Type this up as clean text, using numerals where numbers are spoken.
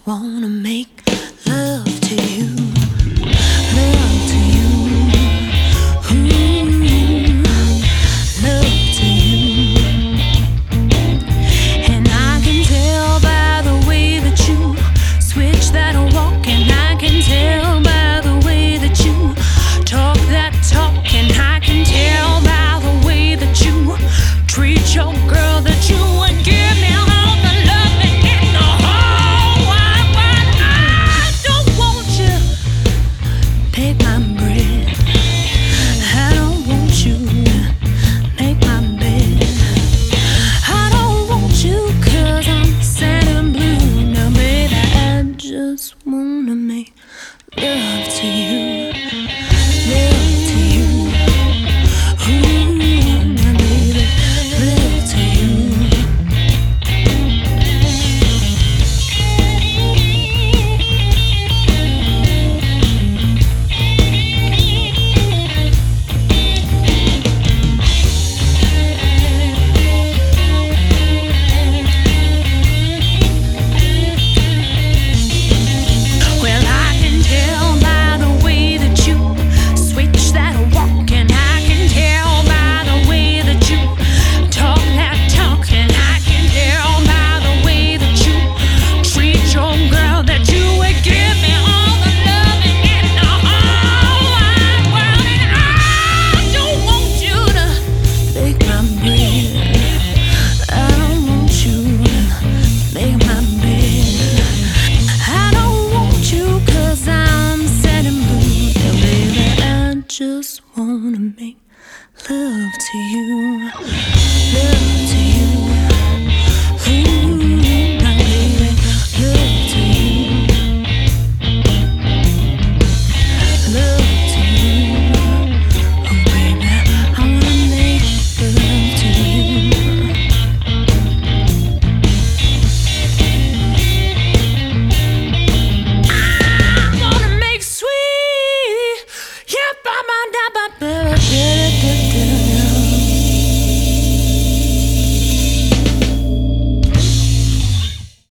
wanna make love to you, love to you, ooh, love to you. And I can tell by the way that you switch that walk, and I can tell by the way that you talk that talk, and I can tell by the way that you treat your girl that you would give me all the loving in the whole wide world. I don't want you take my breath. I don't want you make my bed. I don't want you 'cause I'm sad and blue. Now baby, I just wanna make love to you, love to you, ooh, now baby, love to you. Well, I can tell by the way that you switch that walk, and I can tell by the way that you talk that talk, and I can tell by the way that you treat your girl that you would give me all the loving in the whole wide world. And I don't want you to make my bread. I don't want you to make my bed. I don't want you 'cause I'm sad and blue. Yeah, baby, I just wanna make love to you.